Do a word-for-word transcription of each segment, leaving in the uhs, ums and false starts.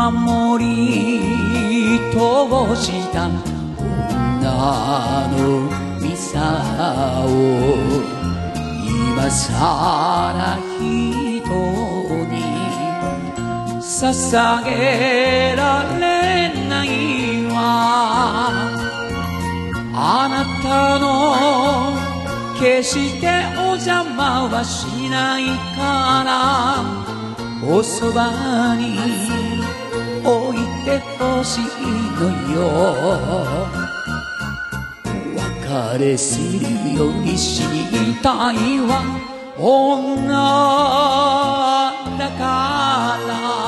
守り通した女のミサを今さら人に捧げられないわ。あなたの決してお邪魔はしないからおそばに置いてほしいのよ。別れするより死にたいわ女だから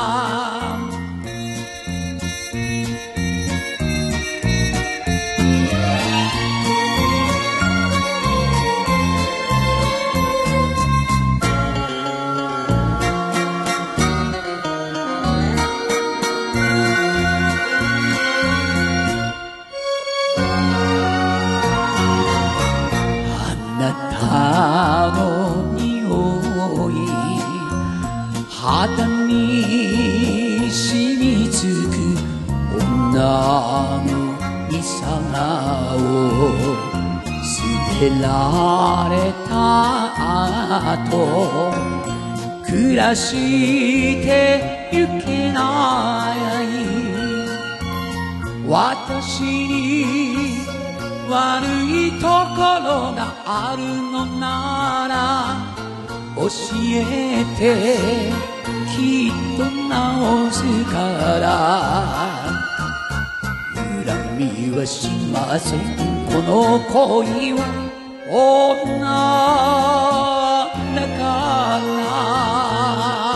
あの匂い肌に染みつく女のミサを捨てられた後暮らしてゆけない私に悪いところがあるのなら教えてきっと直すから恨みはしませんこの恋は女だから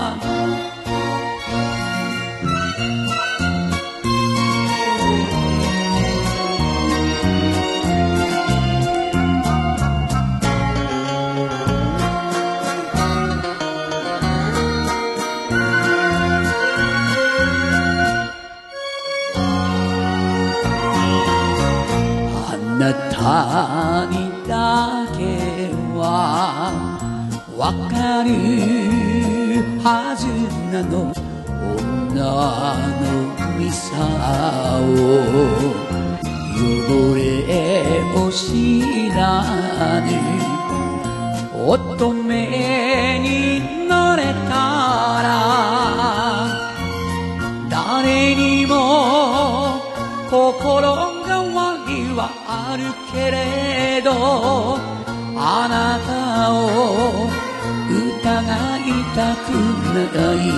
あなたにだけはわかるはずなの女のミサを汚れを知らぬ乙女になれたら誰にも心はあるけれどあなたを疑いたくない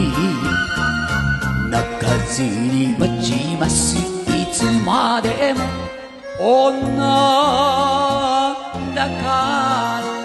泣かずに待ちますいつまでも女だから